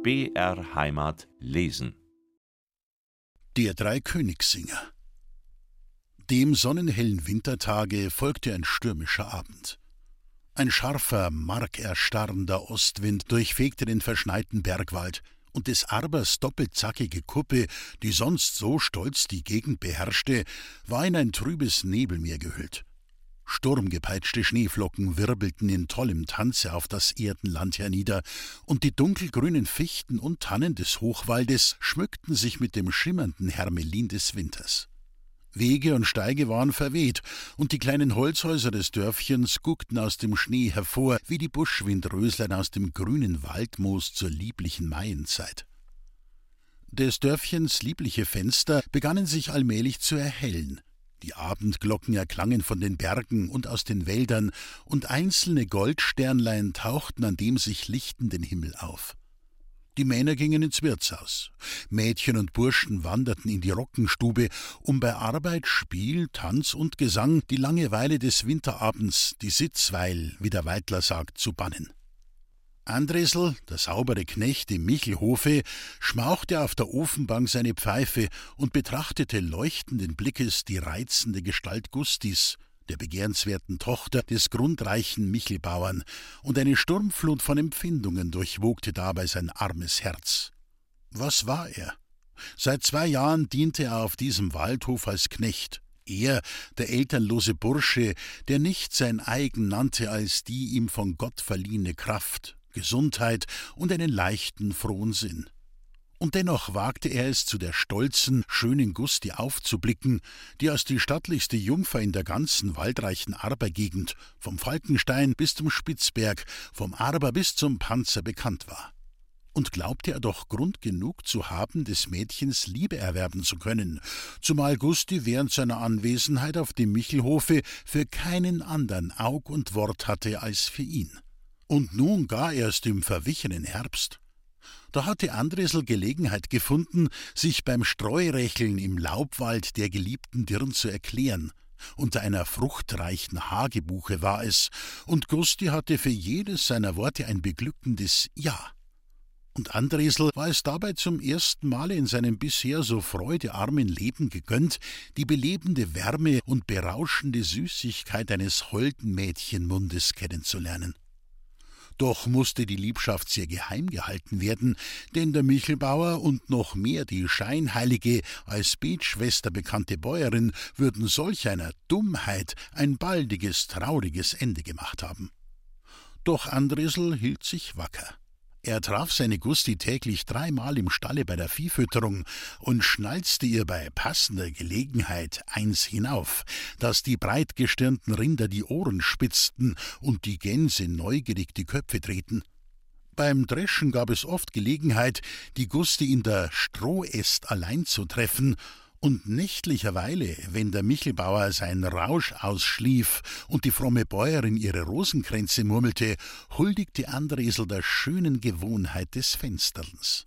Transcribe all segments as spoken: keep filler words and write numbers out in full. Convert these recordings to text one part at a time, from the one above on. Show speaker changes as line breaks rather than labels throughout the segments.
B R Heimat lesen.
Der Dreikönigssinger. Dem sonnenhellen Wintertage folgte ein stürmischer Abend. Ein scharfer, markerstarrender Ostwind durchfegte den verschneiten Bergwald, und des Arbers doppelzackige Kuppe, die sonst so stolz die Gegend beherrschte, war in ein trübes Nebelmeer gehüllt. Sturmgepeitschte Schneeflocken wirbelten in tollem Tanze auf das Erdenland hernieder, und die dunkelgrünen Fichten und Tannen des Hochwaldes schmückten sich mit dem schimmernden Hermelin des Winters. Wege und Steige waren verweht, und die kleinen Holzhäuser des Dörfchens guckten aus dem Schnee hervor, wie die Buschwindröslein aus dem grünen Waldmoos zur lieblichen Maienzeit. Des Dörfchens liebliche Fenster begannen sich allmählich zu erhellen. Die Abendglocken erklangen von den Bergen und aus den Wäldern, und einzelne Goldsternlein tauchten an dem sich lichtenden Himmel auf. Die Männer gingen ins Wirtshaus. Mädchen und Burschen wanderten in die Rockenstube, um bei Arbeit, Spiel, Tanz und Gesang die Langeweile des Winterabends, die Sitzweil, wie der Weidler sagt, zu bannen. Andresl, der saubere Knecht im Michelhofe, schmauchte auf der Ofenbank seine Pfeife und betrachtete leuchtenden Blickes die reizende Gestalt Gustis, der begehrenswerten Tochter des grundreichen Michelbauern, und eine Sturmflut von Empfindungen durchwogte dabei sein armes Herz. Was war er? Seit zwei Jahren diente er auf diesem Waldhof als Knecht. Er, der elternlose Bursche, der nicht sein eigen nannte als die ihm von Gott verliehene Kraft, Gesundheit und einen leichten, frohen Sinn. Und dennoch wagte er es, zu der stolzen, schönen Gusti aufzublicken, die als die stattlichste Jungfer in der ganzen waldreichen Arbergegend, vom Falkenstein bis zum Spitzberg, vom Arber bis zum Panzer bekannt war. Und glaubte er doch Grund genug zu haben, des Mädchens Liebe erwerben zu können, zumal Gusti während seiner Anwesenheit auf dem Michelhofe für keinen andern Aug und Wort hatte als für ihn. Und nun gar erst im verwichenen Herbst. Da hatte Andresl Gelegenheit gefunden, sich beim Streurecheln im Laubwald der geliebten Dirn zu erklären. Unter einer fruchtreichen Hagebuche war es, und Gusti hatte für jedes seiner Worte ein beglückendes Ja. Und Andresl war es dabei zum ersten Male in seinem bisher so freudearmen Leben gegönnt, die belebende Wärme und berauschende Süßigkeit eines holden Mädchenmundes kennenzulernen. Doch musste die Liebschaft sehr geheim gehalten werden, denn der Michelbauer und noch mehr die scheinheilige, als Betschwester bekannte Bäuerin würden solch einer Dummheit ein baldiges, trauriges Ende gemacht haben. Doch Andresl hielt sich wacker. Er traf seine Gusti täglich dreimal im Stalle bei der Viehfütterung und schnalzte ihr bei passender Gelegenheit eins hinauf, dass die breitgestirnten Rinder die Ohren spitzten und die Gänse neugierig die Köpfe drehten. Beim Dreschen gab es oft Gelegenheit, die Gusti in der Strohäst allein zu treffen, und nächtlicherweile, wenn der Michelbauer sein Rausch ausschlief und die fromme Bäuerin ihre Rosenkränze murmelte, huldigte Andresl der schönen Gewohnheit des Fensterns.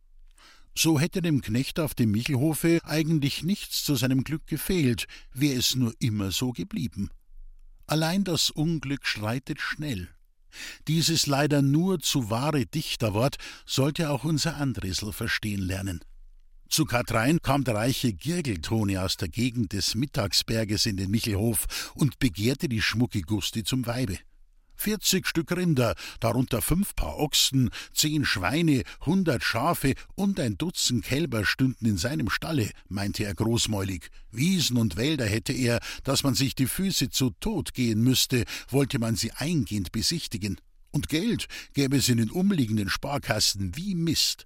So hätte dem Knecht auf dem Michelhofe eigentlich nichts zu seinem Glück gefehlt, wäre es nur immer so geblieben. Allein das Unglück schreitet schnell. Dieses leider nur zu wahre Dichterwort sollte auch unser Andresl verstehen lernen. Zu Kathrein kam der reiche Girgeltone aus der Gegend des Mittagsberges in den Michelhof und begehrte die schmucke Gusti zum Weibe. Vierzig Stück Rinder, darunter fünf Paar Ochsen, zehn Schweine, hundert Schafe und ein Dutzend Kälber stünden in seinem Stalle, meinte er großmäulig. Wiesen und Wälder hätte er, dass man sich die Füße zu Tod gehen müsste, wollte man sie eingehend besichtigen. Und Geld gäbe es in den umliegenden Sparkassen wie Mist.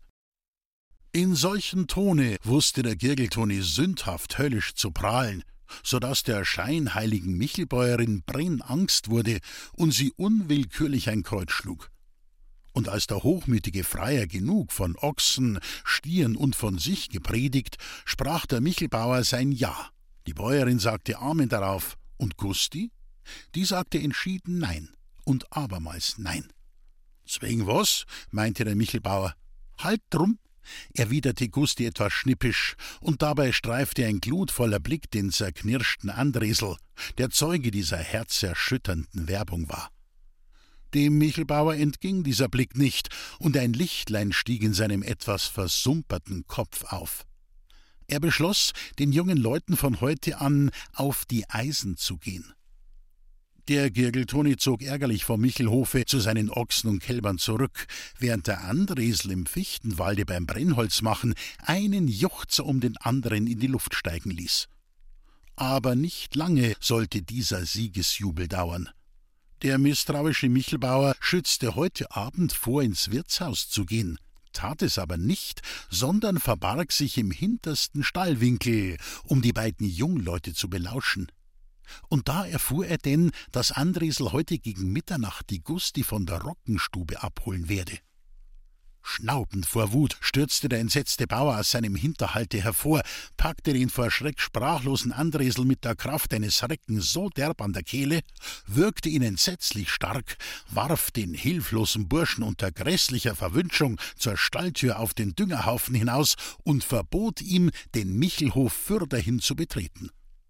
In solchem Tone wusste der Girgeltoni sündhaft höllisch zu prahlen, so daß der scheinheiligen Michelbäuerin brennangst wurde und sie unwillkürlich ein Kreuz schlug. Und als der hochmütige Freier genug von Ochsen, Stieren und von sich gepredigt, sprach der Michelbauer sein Ja. Die Bäuerin sagte Amen darauf, und Gusti? Die sagte entschieden Nein und abermals Nein. »Zwegen was?« meinte der Michelbauer. »Halt drum«, erwiderte Gusti etwas schnippisch, und dabei streifte ein glutvoller Blick den zerknirschten Andresl, der Zeuge dieser herzerschütternden Werbung war. Dem Michelbauer entging dieser Blick nicht, und ein Lichtlein stieg in seinem etwas versumperten Kopf auf. Er beschloss, den jungen Leuten von heute an auf die Eisen zu gehen. Der Girgeltoni zog ärgerlich vom Michelhofe zu seinen Ochsen und Kälbern zurück, während der Andresl im Fichtenwalde beim Brennholzmachen einen Juchzer um den anderen in die Luft steigen ließ. Aber nicht lange sollte dieser Siegesjubel dauern. Der misstrauische Michelbauer schützte heute Abend vor, ins Wirtshaus zu gehen, tat es aber nicht, sondern verbarg sich im hintersten Stallwinkel, um die beiden Jungleute zu belauschen. Und da erfuhr er denn, dass Andresl heute gegen Mitternacht die Gusti von der Rockenstube abholen werde. Schnaubend vor Wut stürzte der entsetzte Bauer aus seinem Hinterhalte hervor, packte den vor Schreck sprachlosen Andresl mit der Kraft eines Recken so derb an der Kehle, würgte ihn entsetzlich stark, warf den hilflosen Burschen unter grässlicher Verwünschung zur Stalltür auf den Düngerhaufen hinaus und verbot ihm, den Michelhof fürderhin zu betreten.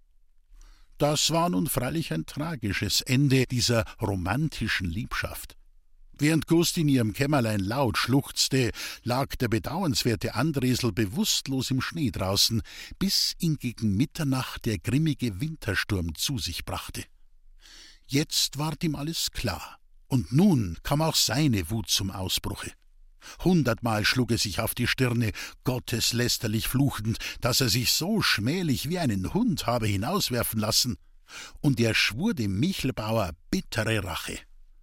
Das war nun freilich ein tragisches Ende dieser romantischen Liebschaft. Während Gusti in ihrem Kämmerlein laut schluchzte, lag der bedauernswerte Andresl bewusstlos im Schnee draußen, bis ihn gegen Mitternacht der grimmige Wintersturm zu sich brachte. Jetzt ward ihm alles klar, und nun kam auch seine Wut zum Ausbruche. Hundertmal schlug er sich auf die Stirne, gotteslästerlich fluchend, dass er sich so schmählich wie einen Hund habe hinauswerfen lassen, und er schwur dem Michelbauer bittere Rache.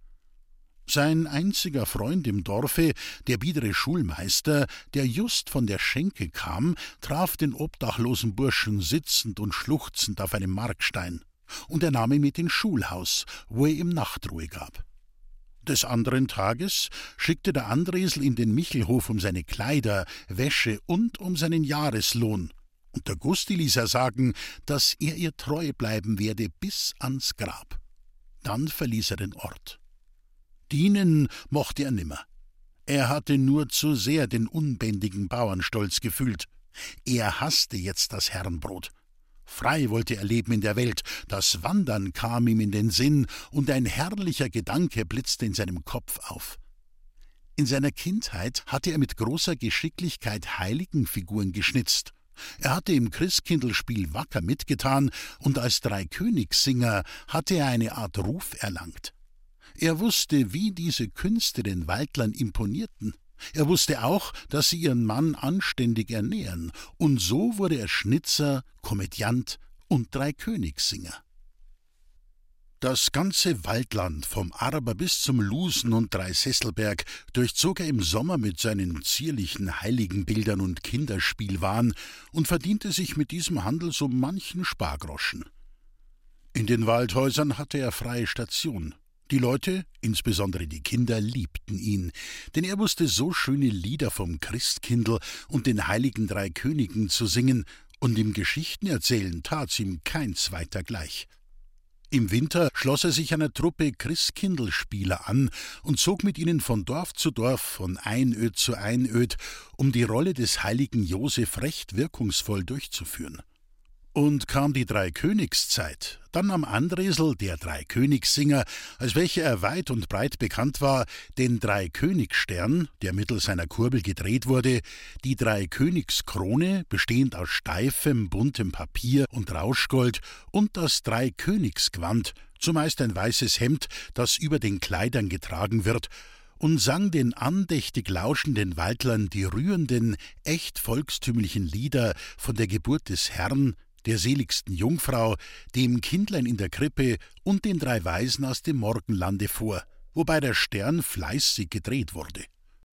Sein einziger Freund im Dorfe, der biedere Schulmeister, der just von der Schenke kam, traf den obdachlosen Burschen sitzend und schluchzend auf einem Markstein, und er nahm ihn mit ins Schulhaus, wo er ihm Nachtruhe gab. Des anderen Tages schickte der Andresl in den Michelhof um seine Kleider, Wäsche und um seinen Jahreslohn, und der Gusti ließ er sagen, dass er ihr treu bleiben werde bis ans Grab. Dann verließ er den Ort. Dienen mochte er nimmer. Er hatte nur zu sehr den unbändigen Bauernstolz gefühlt. Er hasste jetzt das Herrenbrot. Frei wollte er leben in der Welt, das Wandern kam ihm in den Sinn, und ein herrlicher Gedanke blitzte in seinem Kopf auf. In seiner Kindheit hatte er mit großer Geschicklichkeit Heiligenfiguren geschnitzt. Er hatte im Christkindlspiel wacker mitgetan, und als Dreikönigssinger hatte er eine Art Ruf erlangt. Er wusste, wie diese Künste den Waldlern imponierten. Er wusste auch, dass sie ihren Mann anständig ernähren, und so wurde er Schnitzer, Komödiant und Dreikönigssinger. Das ganze Waldland, vom Arber bis zum Lusen und Dreisesselberg, durchzog er im Sommer mit seinen zierlichen Heiligenbildern und Kinderspielwahn und verdiente sich mit diesem Handel so manchen Spargroschen. In den Waldhäusern hatte er freie Station. Die Leute, insbesondere die Kinder, liebten ihn, denn er wusste so schöne Lieder vom Christkindl und den heiligen drei Königen zu singen, und im Geschichtenerzählen tat's ihm kein zweiter gleich. Im Winter schloss er sich einer Truppe Christkindlspieler an und zog mit ihnen von Dorf zu Dorf, von Einöd zu Einöd, um die Rolle des heiligen Josef recht wirkungsvoll durchzuführen. Und kam die Dreikönigszeit, dann nahm Andresl, der Dreikönigssinger, als welcher er weit und breit bekannt war, den Dreikönigsstern, der mittels seiner Kurbel gedreht wurde, die Dreikönigskrone, bestehend aus steifem, buntem Papier und Rauschgold, und das Dreikönigsgewand, zumeist ein weißes Hemd, das über den Kleidern getragen wird, und sang den andächtig lauschenden Waldlern die rührenden, echt volkstümlichen Lieder von der Geburt des Herrn, der seligsten Jungfrau, dem Kindlein in der Krippe und den drei Weisen aus dem Morgenlande vor, wobei der Stern fleißig gedreht wurde.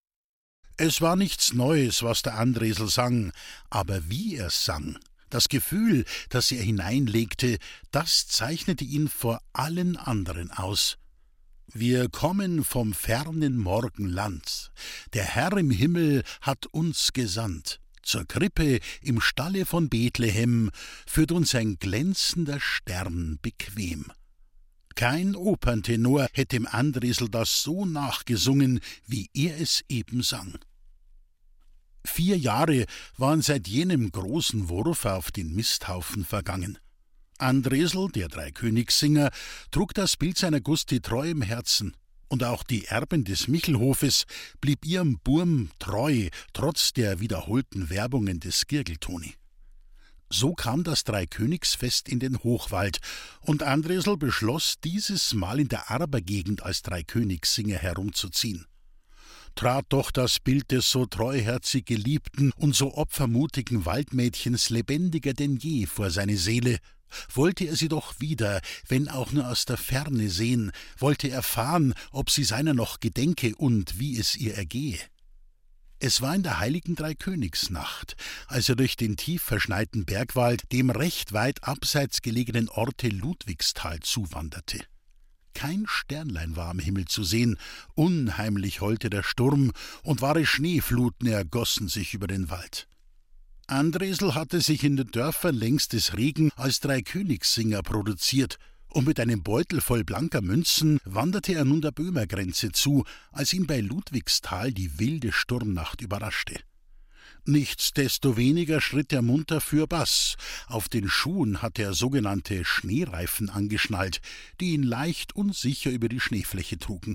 Es war nichts Neues, was der Andresl sang, aber wie er sang, das Gefühl, das er hineinlegte, das zeichnete ihn vor allen anderen aus. Wir kommen vom fernen Morgenland, der Herr im Himmel hat uns gesandt. Zur Krippe im Stalle von Bethlehem führt uns ein glänzender Stern bequem. Kein Operntenor hätte dem Andresl das so nachgesungen, wie er es eben sang. Vier Jahre waren seit jenem großen Wurf auf den Misthaufen vergangen. Andresl, der Dreikönigssinger, trug das Bild seiner Gusti treu im Herzen, Und auch die Erbin des Michelhofes blieb ihrem Burm treu, trotz der wiederholten Werbungen des Girgeltoni. So kam das Dreikönigsfest in den Hochwald, und Andresl beschloss, dieses Mal in der Arbergegend als Dreikönigssinger herumzuziehen. Trat doch das Bild des so treuherzig geliebten und so opfermutigen Waldmädchens lebendiger denn je vor seine Seele, wollte er sie doch wieder, wenn auch nur aus der Ferne sehen, wollte erfahren, ob sie seiner noch gedenke und wie es ihr ergehe. Es war in der heiligen Dreikönigsnacht, als er durch den tief verschneiten Bergwald dem recht weit abseits gelegenen Orte Ludwigsthal zuwanderte. Kein Sternlein war am Himmel zu sehen, unheimlich heulte der Sturm, und wahre Schneefluten ergossen sich über den Wald. Andresl hatte sich in den Dörfern längs des Regen als Dreikönigssinger produziert, und mit einem Beutel voll blanker Münzen wanderte er nun der Böhmergrenze zu, als ihn bei Ludwigsthal die wilde Sturmnacht überraschte. Nichtsdestoweniger schritt er munter fürbass. Auf den Schuhen hatte er sogenannte Schneereifen angeschnallt, die ihn leicht und sicher über die Schneefläche trugen.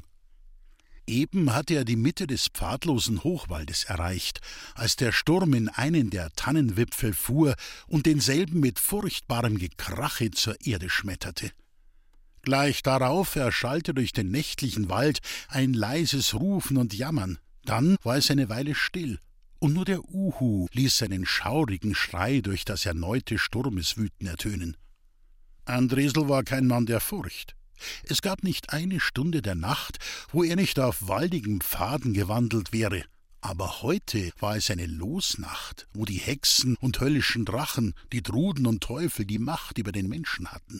Eben hatte er die Mitte des pfadlosen Hochwaldes erreicht, als der Sturm in einen der Tannenwipfel fuhr und denselben mit furchtbarem Gekrache zur Erde schmetterte. Gleich darauf erschallte durch den nächtlichen Wald ein leises Rufen und Jammern. Dann war es eine Weile still, und nur der Uhu ließ seinen schaurigen Schrei durch das erneute Sturmeswüten ertönen. Andresl war kein Mann der Furcht. Es gab nicht eine Stunde der Nacht, wo er nicht auf waldigen Pfaden gewandelt wäre. Aber heute war es eine Losnacht, wo die Hexen und höllischen Drachen, die Druden und Teufel die Macht über den Menschen hatten.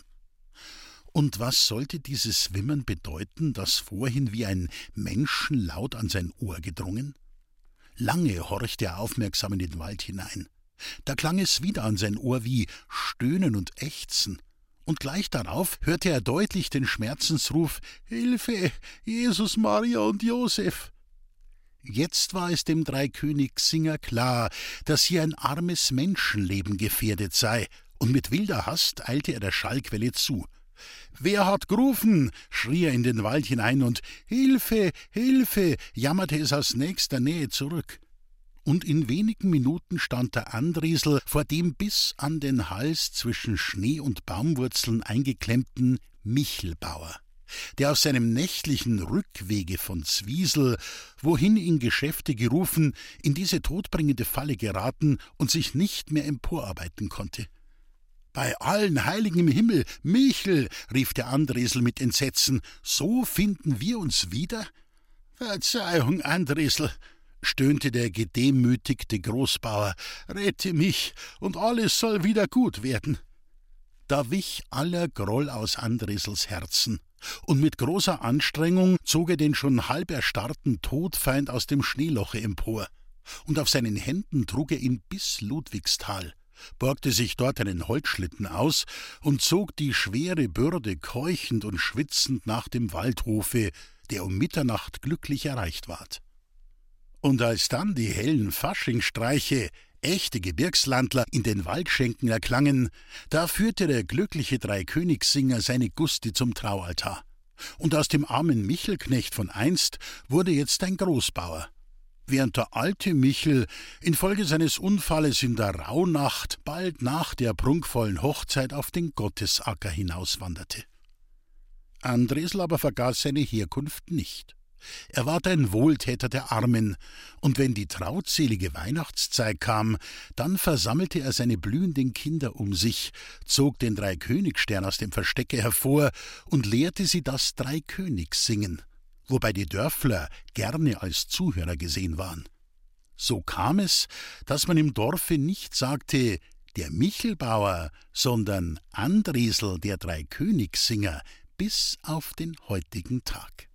Und was sollte dieses Wimmern bedeuten, das vorhin wie ein Menschenlaut an sein Ohr gedrungen? Lange horchte er aufmerksam in den Wald hinein. Da klang es wieder an sein Ohr wie Stöhnen und Ächzen. Und gleich darauf hörte er deutlich den Schmerzensruf: »Hilfe, Jesus, Maria und Josef!« Jetzt war es dem Dreikönigssinger klar, dass hier ein armes Menschenleben gefährdet sei, und mit wilder Hast eilte er der Schallquelle zu. »Wer hat gerufen?« schrie er in den Wald hinein, und »Hilfe, Hilfe«, jammerte es aus nächster Nähe zurück. Und in wenigen Minuten stand der Andresl vor dem bis an den Hals zwischen Schnee und Baumwurzeln eingeklemmten Michelbauer, der auf seinem nächtlichen Rückwege von Zwiesel, wohin ihn Geschäfte gerufen, in diese todbringende Falle geraten und sich nicht mehr emporarbeiten konnte. »Bei allen Heiligen im Himmel, Michel«, rief der Andresl mit Entsetzen, »so finden wir uns wieder?« »Verzeihung, Andresl«, stöhnte der gedemütigte Großbauer, »rette mich, und alles soll wieder gut werden.« Da wich aller Groll aus Andresls Herzen, und mit großer Anstrengung zog er den schon halb erstarrten Todfeind aus dem Schneeloche empor, und auf seinen Händen trug er ihn bis Ludwigsthal, borgte sich dort einen Holzschlitten aus und zog die schwere Bürde keuchend und schwitzend nach dem Waldhofe, der um Mitternacht glücklich erreicht ward. Und als dann die hellen Faschingsstreiche, echte Gebirgslandler, in den Waldschenken erklangen, da führte der glückliche Dreikönigssinger seine Gusti zum Traualtar. Und aus dem armen Michelknecht von einst wurde jetzt ein Großbauer, während der alte Michel infolge seines Unfalles in der Rauhnacht bald nach der prunkvollen Hochzeit auf den Gottesacker hinauswanderte. Andresl aber vergaß seine Herkunft nicht. Er ward ein Wohltäter der Armen, und wenn die trautselige Weihnachtszeit kam, dann versammelte er seine blühenden Kinder um sich, zog den Dreikönigsstern aus dem Verstecke hervor und lehrte sie das Dreikönigssingen, wobei die Dörfler gerne als Zuhörer gesehen waren. So kam es, dass man im Dorfe nicht sagte, der Michelbauer, sondern Andresl, der Dreikönigssinger, bis auf den heutigen Tag.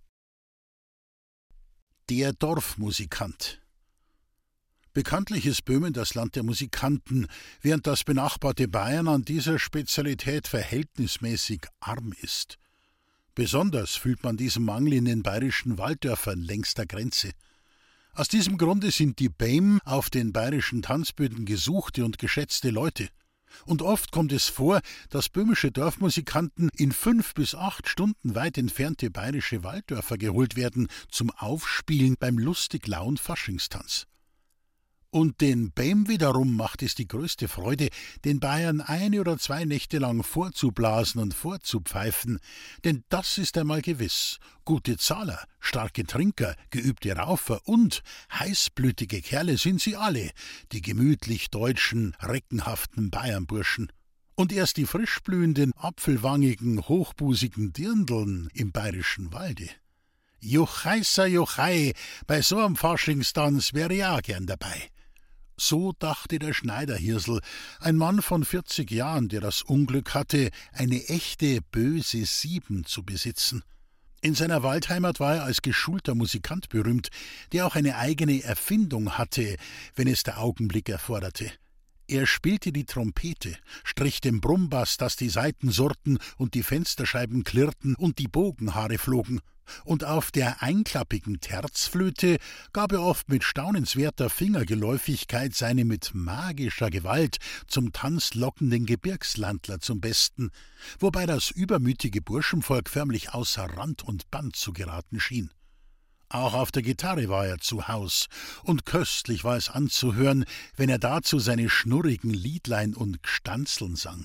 Der Dorfmusikant. Bekanntlich ist Böhmen das Land der Musikanten, während das benachbarte Bayern an dieser Spezialität verhältnismäßig arm ist. Besonders fühlt man diesen Mangel in den bayerischen Walddörfern längs der Grenze. Aus diesem Grunde sind die Bäm auf den bayerischen Tanzböden gesuchte und geschätzte Leute. Und oft kommt es vor, dass böhmische Dorfmusikanten in fünf bis acht Stunden weit entfernte bayerische Walddörfer geholt werden zum Aufspielen beim lustig lauen Faschingstanz. Und den Bäm wiederum macht es die größte Freude, den Bayern eine oder zwei Nächte lang vorzublasen und vorzupfeifen, denn das ist einmal gewiss: gute Zahler, starke Trinker, geübte Raufer und heißblütige Kerle sind sie alle, die gemütlich deutschen, reckenhaften Bayernburschen. Und erst die frischblühenden, apfelwangigen, hochbusigen Dirndln im bayerischen Walde. Juchheißer Juchhei, bei so einem Faschingstanz wäre ich auch gern dabei. So dachte der Schneiderhirsel, ein Mann von vierzig Jahren, der das Unglück hatte, eine echte böse Sieben zu besitzen. In seiner Waldheimat war er als geschulter Musikant berühmt, der auch eine eigene Erfindung hatte, wenn es der Augenblick erforderte. Er spielte die Trompete, strich den Brummbass, dass die Saiten surrten und die Fensterscheiben klirrten und die Bogenhaare flogen. Und auf der einklappigen Terzflöte gab er oft mit staunenswerter Fingergeläufigkeit seine mit magischer Gewalt zum Tanz lockenden Gebirgslandler zum Besten, wobei das übermütige Burschenvolk förmlich außer Rand und Band zu geraten schien. Auch auf der Gitarre war er zu Haus, und köstlich war es anzuhören, wenn er dazu seine schnurrigen Liedlein und Gstanzeln sang.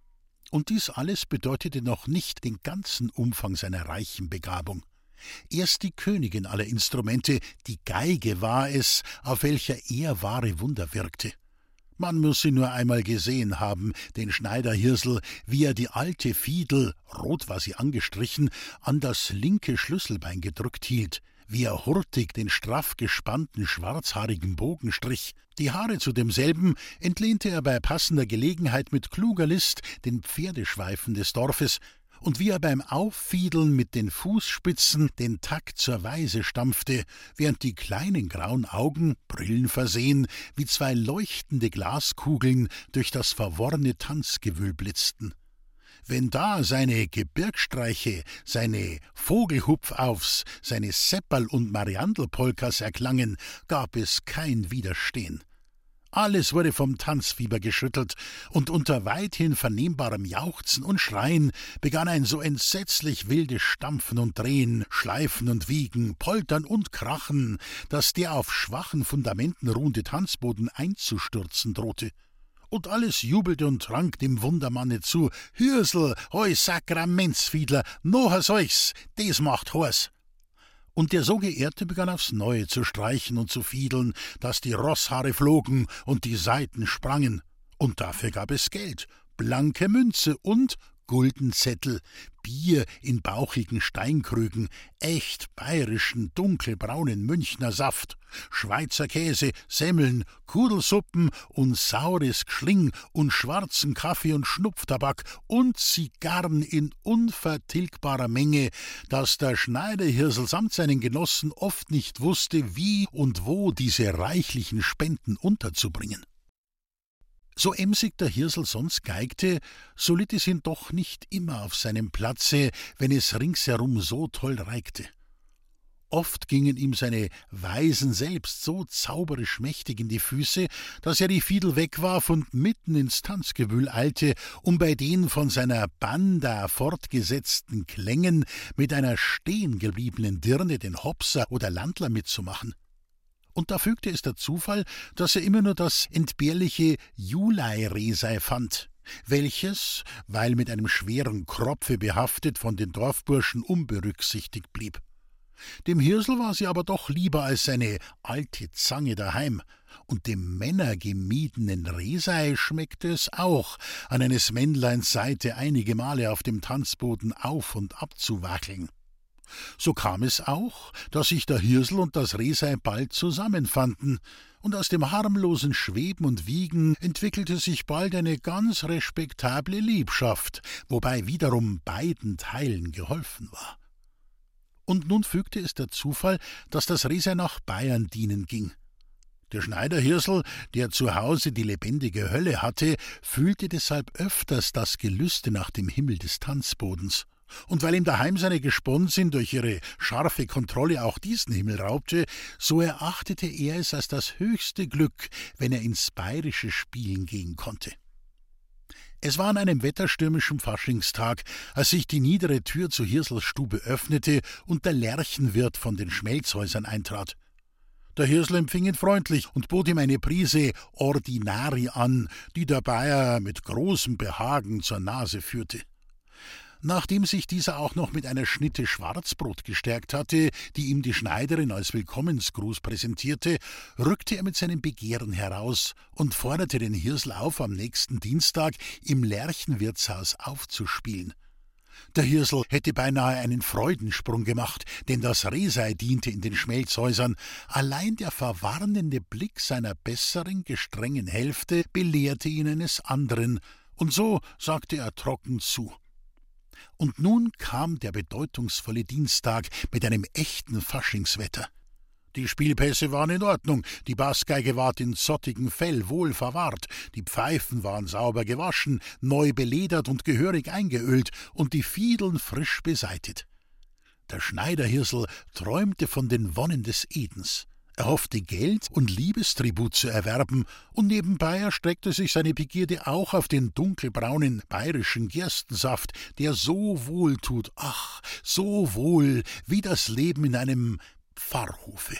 Und dies alles bedeutete noch nicht den ganzen Umfang seiner reichen Begabung. Erst die Königin aller Instrumente, die Geige, war es, auf welcher er wahre Wunder wirkte. Man muss sie nur einmal gesehen haben, den Schneiderhirsel, wie er die alte Fiedel, rot war sie angestrichen, an das linke Schlüsselbein gedrückt hielt, wie er hurtig den straff gespannten schwarzhaarigen Bogen strich. Die Haare zu demselben entlehnte er bei passender Gelegenheit mit kluger List den Pferdeschweifen des Dorfes, und wie er beim Auffiedeln mit den Fußspitzen den Takt zur Weise stampfte, während die kleinen grauen Augen, Brillen versehen, wie zwei leuchtende Glaskugeln durch das verworrene Tanzgewühl blitzten. Wenn da seine Gebirgsstreiche, seine Vogelhupfaufs, seine Sepperl- und Mariandelpolkas erklangen, gab es kein Widerstehen. Alles wurde vom Tanzfieber geschüttelt, und unter weithin vernehmbarem Jauchzen und Schreien begann ein so entsetzlich wildes Stampfen und Drehen, Schleifen und Wiegen, Poltern und Krachen, dass der auf schwachen Fundamenten ruhende Tanzboden einzustürzen drohte. Und alles jubelte und trank dem Wundermanne zu: »Hirsel, hoi Sakramentsfiedler, nocher solchs, des macht Hors!« Und der so Geehrte begann aufs Neue zu streichen und zu fiedeln, dass die Rosshaare flogen und die Saiten sprangen. Und dafür gab es Geld, blanke Münze und Guldenzettel, Bier in bauchigen Steinkrügen, echt bayerischen, dunkelbraunen Münchner Saft, Schweizer Käse, Semmeln, Kudelsuppen und saures Gschling und schwarzen Kaffee und Schnupftabak und Zigarren in unvertilgbarer Menge, dass der Schneiderhirsel samt seinen Genossen oft nicht wusste, wie und wo diese reichlichen Spenden unterzubringen. So emsig der Hirsel sonst geigte, so litt es ihn doch nicht immer auf seinem Platze, wenn es ringsherum so toll reigte. Oft gingen ihm seine Weisen selbst so zauberisch mächtig in die Füße, dass er die Fiedel wegwarf und mitten ins Tanzgewühl eilte, um bei den von seiner Banda fortgesetzten Klängen mit einer stehengebliebenen Dirne den Hopser oder Landler mitzumachen. Und da fügte es der Zufall, dass er immer nur das entbehrliche Julai-Resei fand, welches, weil mit einem schweren Kropfe behaftet, von den Dorfburschen unberücksichtigt blieb. Dem Hirsel war sie aber doch lieber als seine alte Zange daheim, und dem männergemiedenen Resei schmeckte es auch, an eines Männleins Seite einige Male auf dem Tanzboden auf und ab zu wackeln. So kam es auch, dass sich der Hirsel und das Resei bald zusammenfanden, und aus dem harmlosen Schweben und Wiegen entwickelte sich bald eine ganz respektable Liebschaft, wobei wiederum beiden Teilen geholfen war. Und nun fügte es der Zufall, dass das Resei nach Bayern dienen ging. Der Schneiderhirsel, der zu Hause die lebendige Hölle hatte, fühlte deshalb öfters das Gelüste nach dem Himmel des Tanzbodens. Und weil ihm daheim seine Gesponsin durch ihre scharfe Kontrolle auch diesen Himmel raubte, so erachtete er es als das höchste Glück, wenn er ins bayerische Spielen gehen konnte. Es war an einem wetterstürmischen Faschingstag, als sich die niedere Tür zu Hirsels Stube öffnete und der Lerchenwirt von den Schmelzhäusern eintrat. Der Hirsel empfing ihn freundlich und bot ihm eine Prise Ordinari an, die der Bayer mit großem Behagen zur Nase führte. Nachdem sich dieser auch noch mit einer Schnitte Schwarzbrot gestärkt hatte, die ihm die Schneiderin als Willkommensgruß präsentierte, rückte er mit seinem Begehren heraus und forderte den Hirsel auf, am nächsten Dienstag im Lerchenwirtshaus aufzuspielen. Der Hirsel hätte beinahe einen Freudensprung gemacht, denn das Rehsei diente in den Schmelzhäusern. Allein der verwarnende Blick seiner besseren, gestrengen Hälfte belehrte ihn eines anderen, und so sagte er trocken zu. Und nun kam der bedeutungsvolle Dienstag mit einem echten Faschingswetter. Die Spielpässe waren in Ordnung, die Bassgeige ward in zottigem Fell wohl verwahrt, die Pfeifen waren sauber gewaschen, neu beledert und gehörig eingeölt und die Fiedeln frisch beseitet. Der Schneiderhirsel träumte von den Wonnen des Edens. Er hoffte, Geld und Liebestribut zu erwerben, und nebenbei erstreckte sich seine Begierde auch auf den dunkelbraunen bayerischen Gerstensaft, der so wohl tut, ach, so wohl wie das Leben in einem Pfarrhofe.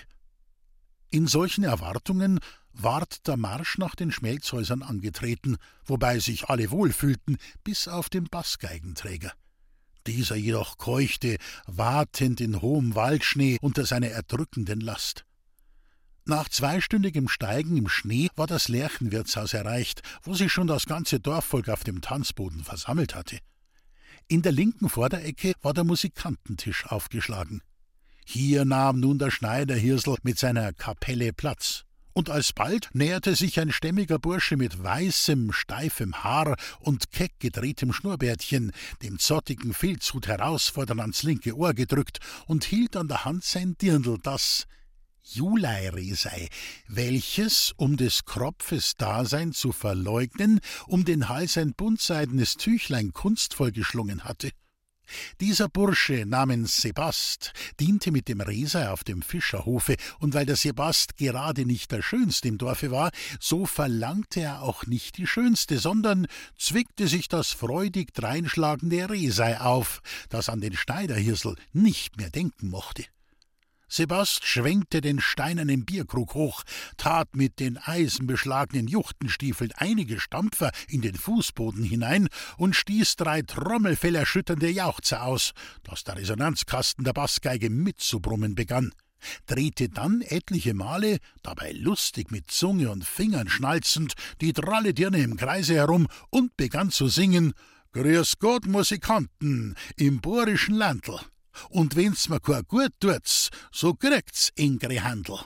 In solchen Erwartungen ward der Marsch nach den Schmelzhäusern angetreten, wobei sich alle wohlfühlten, bis auf den Bassgeigenträger. Dieser jedoch keuchte, watend in hohem Waldschnee unter seiner erdrückenden Last. Nach zweistündigem Steigen im Schnee war das Lerchenwirtshaus erreicht, wo sich schon das ganze Dorfvolk auf dem Tanzboden versammelt hatte. In der linken Vorderecke war der Musikantentisch aufgeschlagen. Hier nahm nun der Schneiderhirsel mit seiner Kapelle Platz, und alsbald näherte sich ein stämmiger Bursche mit weißem, steifem Haar und keck gedrehtem Schnurrbärtchen, dem zottigen Filzhut herausfordernd ans linke Ohr gedrückt, und hielt an der Hand sein Dirndl, das Juleirehsei, welches, um des Kropfes Dasein zu verleugnen, um den Hals ein buntseidenes Tüchlein kunstvoll geschlungen hatte. Dieser Bursche namens Sebast diente mit dem Rehsei auf dem Fischerhofe, und weil der Sebast gerade nicht der Schönste im Dorfe war, so verlangte er auch nicht die Schönste, sondern zwickte sich das freudig dreinschlagende Rehsei auf, das an den Schneiderhirsel nicht mehr denken mochte. Sebast schwenkte den steinernen Bierkrug hoch, tat mit den eisenbeschlagenen Juchtenstiefeln einige Stampfer in den Fußboden hinein und stieß drei trommelfellerschütternde Jauchzer aus, daß der Resonanzkasten der Bassgeige mitzubrummen begann, drehte dann etliche Male, dabei lustig mit Zunge und Fingern schnalzend, die dralle Dirne im Kreise herum und begann zu singen: »Grüß Gott, Musikanten, im bohrischen Landl. Und wenn's mir kein gut tut's, so kriegt's engere Handel.«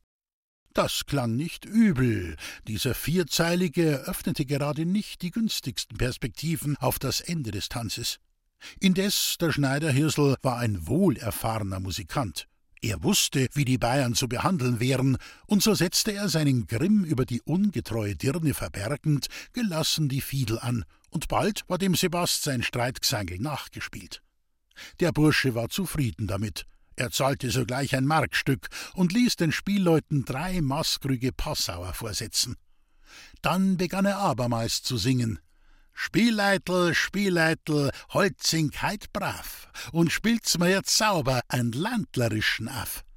Das klang nicht übel. Dieser Vierzeilige eröffnete gerade nicht die günstigsten Perspektiven auf das Ende des Tanzes. Indes, der Schneiderhirsel war ein wohlerfahrener Musikant. Er wusste, wie die Bayern zu behandeln wären, und so setzte er seinen Grimm über die ungetreue Dirne verbergend gelassen die Fiedel an, und bald war dem Sebast sein Streitgesangel nachgespielt. Der Bursche war zufrieden damit. Er zahlte sogleich ein Markstück und ließ den Spielleuten drei maßkrüge Passauer vorsetzen. Dann begann er abermals zu singen: »Spielleitl, Spielleitl, holzing heit brav, und spielt's mir jetzt sauber einen landlerischen af.«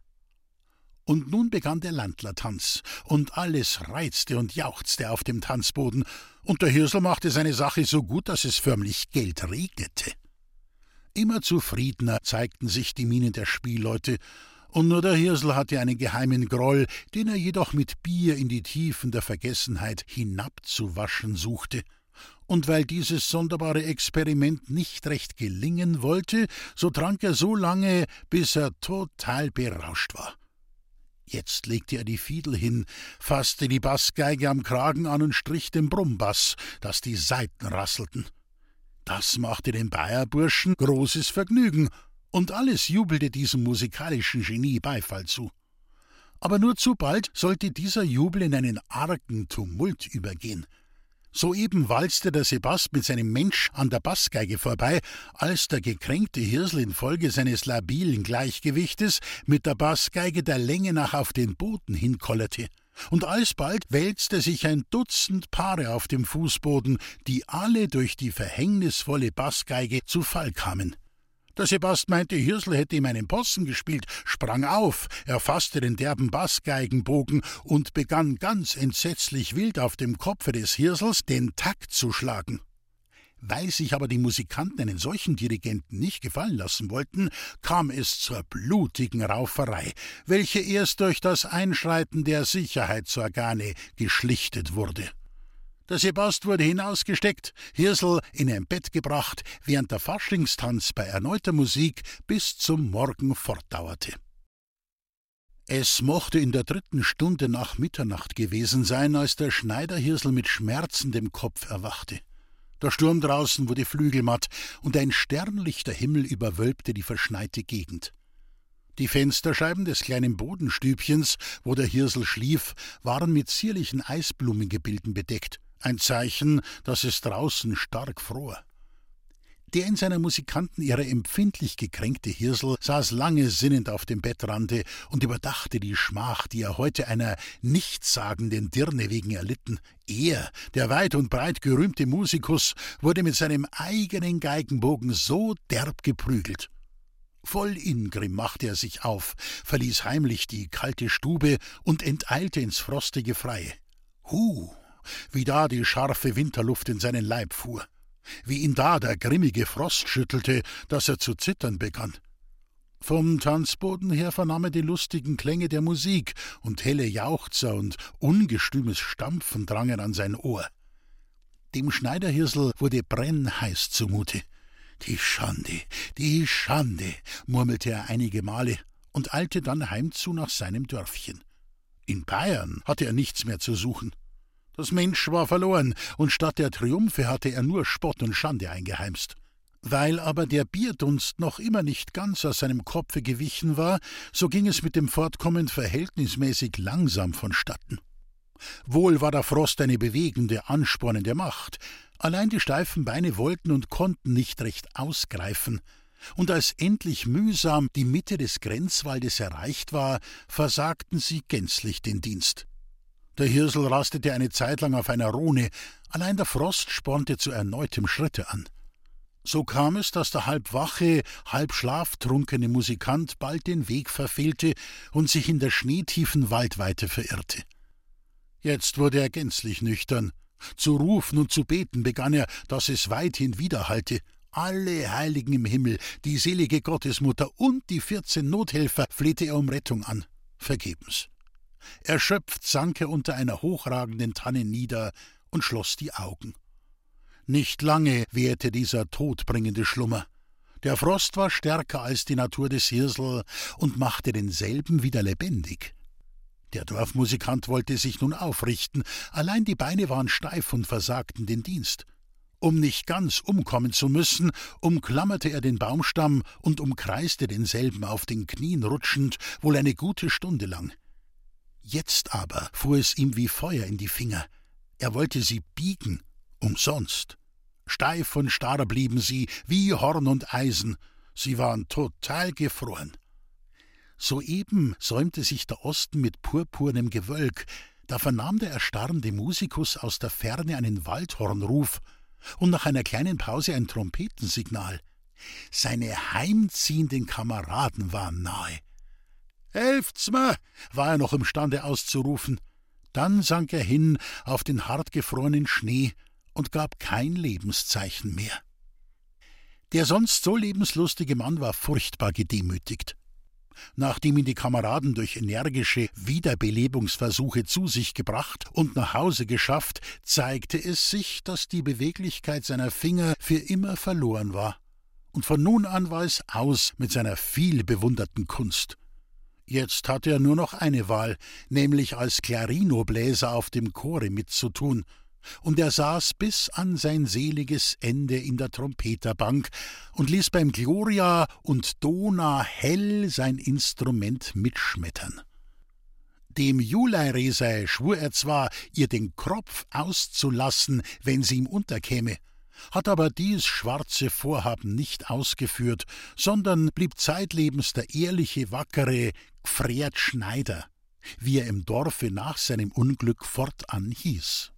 Und nun begann der Landlertanz, und alles reizte und jauchzte auf dem Tanzboden, und der Hirsel machte seine Sache so gut, dass es förmlich Geld regnete. Immer zufriedener zeigten sich die Mienen der Spielleute, und nur der Hirsel hatte einen geheimen Groll, den er jedoch mit Bier in die Tiefen der Vergessenheit hinabzuwaschen suchte. Und weil dieses sonderbare Experiment nicht recht gelingen wollte, so trank er so lange, bis er total berauscht war. Jetzt legte er die Fiedel hin, fasste die Bassgeige am Kragen an und strich den Brummbass, daß die Saiten rasselten. Das machte dem Bayerburschen großes Vergnügen, und alles jubelte diesem musikalischen Genie Beifall zu. Aber nur zu bald sollte dieser Jubel in einen argen Tumult übergehen. Soeben walzte der Sebast mit seinem Mensch an der Bassgeige vorbei, als der gekränkte Hirsel infolge seines labilen Gleichgewichtes mit der Bassgeige der Länge nach auf den Boden hinkollerte. und alsbald wälzte sich ein Dutzend Paare auf dem Fußboden, die alle durch die verhängnisvolle Bassgeige zu Fall kamen. Der Sebast meinte, Hirsel hätte ihm einen Possen gespielt, sprang auf, erfasste den derben Bassgeigenbogen und begann ganz entsetzlich wild auf dem Kopfe des Hirsels den Takt zu schlagen. Weil sich aber die Musikanten einen solchen Dirigenten nicht gefallen lassen wollten, kam es zur blutigen Rauferei, welche erst durch das Einschreiten der Sicherheitsorgane geschlichtet wurde. Der Sebast wurde hinausgesteckt, Hirsel in ein Bett gebracht, während der Faschingstanz bei erneuter Musik bis zum Morgen fortdauerte. Es mochte in der dritten Stunde nach Mitternacht gewesen sein, als der Schneiderhirsel mit schmerzendem Kopf erwachte. Der Sturm draußen wurde flügelmatt, und ein sternlichter Himmel überwölbte die verschneite Gegend. Die Fensterscheiben des kleinen Bodenstübchens, wo der Hirsel schlief, waren mit zierlichen Eisblumengebilden bedeckt, ein Zeichen, dass es draußen stark fror. Der in seiner Musikantenehre empfindlich gekränkte Hirsel saß lange sinnend auf dem Bettrande und überdachte die Schmach, die er heute einer nichtssagenden Dirne wegen erlitten. Er, der weit und breit gerühmte Musikus, wurde mit seinem eigenen Geigenbogen so derb geprügelt. Voll Ingrimm machte er sich auf, verließ heimlich die kalte Stube und enteilte ins frostige Freie. Hu, wie da die scharfe Winterluft in seinen Leib fuhr! Wie ihn da der grimmige Frost schüttelte, dass er zu zittern begann. Vom Tanzboden her vernahm er die lustigen Klänge der Musik, und helle Jauchzer und ungestümes Stampfen drangen an sein Ohr. Dem Schneiderhirsel wurde brennheiß zumute. »Die Schande, die Schande«, murmelte er einige Male und eilte dann heimzu nach seinem Dörfchen. In Bayern hatte er nichts mehr zu suchen. Das Mensch war verloren, und statt der Triumphe hatte er nur Spott und Schande eingeheimst. Weil aber der Bierdunst noch immer nicht ganz aus seinem Kopfe gewichen war, so ging es mit dem Fortkommen verhältnismäßig langsam vonstatten. Wohl war der Frost eine bewegende, anspornende Macht, allein die steifen Beine wollten und konnten nicht recht ausgreifen, und als endlich mühsam die Mitte des Grenzwaldes erreicht war, versagten sie gänzlich den Dienst. Der Hirsel rastete eine Zeit lang auf einer Rhone, allein der Frost spornte zu erneutem Schritte an. So kam es, dass der halb wache, halb schlaftrunkene Musikant bald den Weg verfehlte und sich in der schneetiefen Waldweite verirrte. Jetzt wurde er gänzlich nüchtern. Zu rufen und zu beten begann er, dass es weithin widerhallte. Alle Heiligen im Himmel, die selige Gottesmutter und die vierzehn Nothelfer flehte er um Rettung an. Vergebens. Erschöpft sank er unter einer hochragenden Tanne nieder und schloss die Augen. Nicht lange währte dieser todbringende Schlummer. Der Frost war stärker als die Natur des Hirsel und machte denselben wieder lebendig. Der Dorfmusikant wollte sich nun aufrichten, allein die Beine waren steif und versagten den Dienst. Um nicht ganz umkommen zu müssen, umklammerte er den Baumstamm und umkreiste denselben auf den Knien rutschend, wohl eine gute Stunde lang. Jetzt aber fuhr es ihm wie Feuer in die Finger. Er wollte sie biegen, umsonst. Steif und starr blieben sie, wie Horn und Eisen. Sie waren total gefroren. Soeben säumte sich der Osten mit purpurnem Gewölk, da vernahm der erstarrende Musikus aus der Ferne einen Waldhornruf und nach einer kleinen Pause ein Trompetensignal. Seine heimziehenden Kameraden waren nahe. »Helft's mir«, war er noch imstande auszurufen. Dann sank er hin auf den hartgefrorenen Schnee und gab kein Lebenszeichen mehr. Der sonst so lebenslustige Mann war furchtbar gedemütigt. Nachdem ihn die Kameraden durch energische Wiederbelebungsversuche zu sich gebracht und nach Hause geschafft, zeigte es sich, dass die Beweglichkeit seiner Finger für immer verloren war. Und von nun an war es aus mit seiner viel bewunderten Kunst. Jetzt hatte er nur noch eine Wahl, nämlich als Clarinobläser auf dem Chore mitzutun, und er saß bis an sein seliges Ende in der Trompeterbank und ließ beim Gloria und Dona hell sein Instrument mitschmettern. Dem Juleiresei schwur er zwar, ihr den Kropf auszulassen, wenn sie ihm unterkäme, hat aber dies schwarze Vorhaben nicht ausgeführt, sondern blieb zeitlebens der ehrliche, wackere Gfred Schneider. wie er im Dorfe nach seinem Unglück fortan hieß.